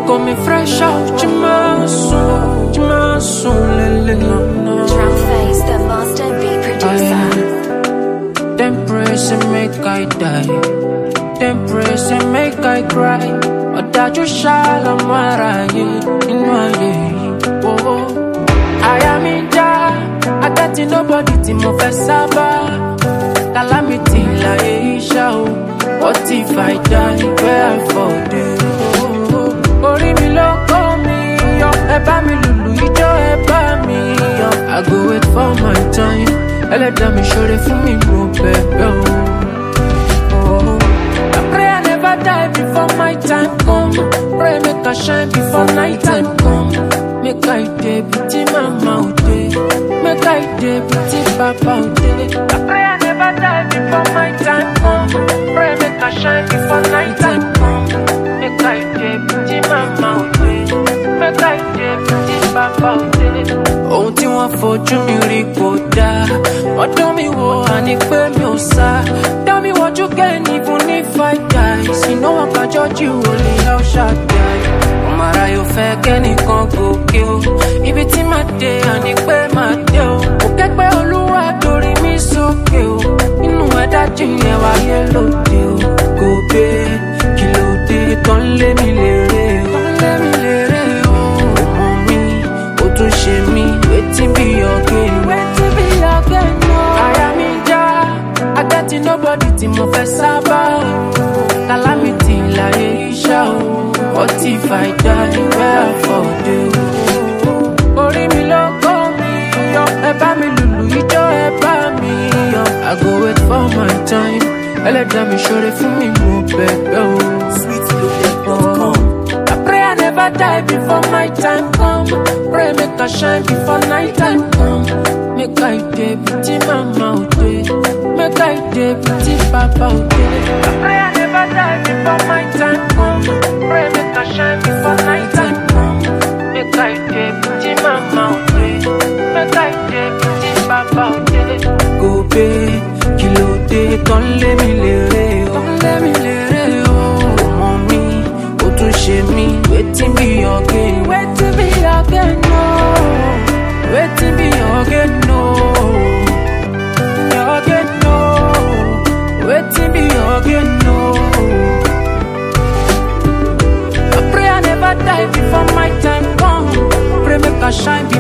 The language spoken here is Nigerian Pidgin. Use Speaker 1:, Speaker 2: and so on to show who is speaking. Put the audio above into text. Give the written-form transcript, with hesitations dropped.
Speaker 1: got me fresh out your soul, lele.
Speaker 2: Drum Face, the master beat producer.
Speaker 1: Them praise and make I die. Them praise and make I cry. But that you shall amaraye in my day. Oh, I am in jar. I got nobody to move a saba. Calamity like Aisha. What if I die? Where I fall dead? Ori mi loko mi yo, eba mi lulu ijo eba mi yo. I go wait for my time. Let me show it for me no baby. I pray I never die before my time come. Pray make I shine before night time come. Make I day pretty mama out day. Make I day pretty papa out day. I pray I never die before my time come. Pray make I shine before night time come. Make I day pretty mama out day. Make I day pretty papa out day. Ohun tí wọ́n fojú mi rí kò dáa. Ọdún mi wo àní pé mi ò sá. Dá mi wọ́jú kẹ́ni fún ní fight guys. Iná wọn kan jọ́jú olè El Shaddai. Ọmọ ara yóò fẹ́ kẹ́nìkan gòkè o. Ibi tí màá dé àní pé màá dé o. Kò kẹ́gbẹ́ olúwa torí mi sókè o. Inú ẹ̀dá jìnyẹn wáyé lóde o. Kò gbé kí ló dé tán lé mi lérè o. Tán lé mi lérè o. Ọmọ mi ó tún ṣe mí. Wetin be your gain? Wetin be your gain? I am in jar. I got nobody to move a saba. Calamity like Aisha. What if I die? Where I fall dead? Ori mi loko mi yo, eba mi lulu ijo eba mi yo. I go wait for my time. Let me show it for me no baby.
Speaker 3: Sweetloaded.com.
Speaker 1: I pray I never die before my time come. Pray make I shine before night time come. Make I day pretty mama out day. Make I day pretty papa out day. I pray I never die before my time come. Pray make I shine before night time come. Make I day pretty mama out day. Make I day pretty papa out day. Go pay, kilo day, don't let me lere o. Don't let me lere o. Mommy, o tún ṣe mí. Wetin be your gain? Wetin be your gain? No. Wetin be your gain? No. Your gain? No. Wetin be your gain? No. I pray I never die before my time come. Pray make I shine.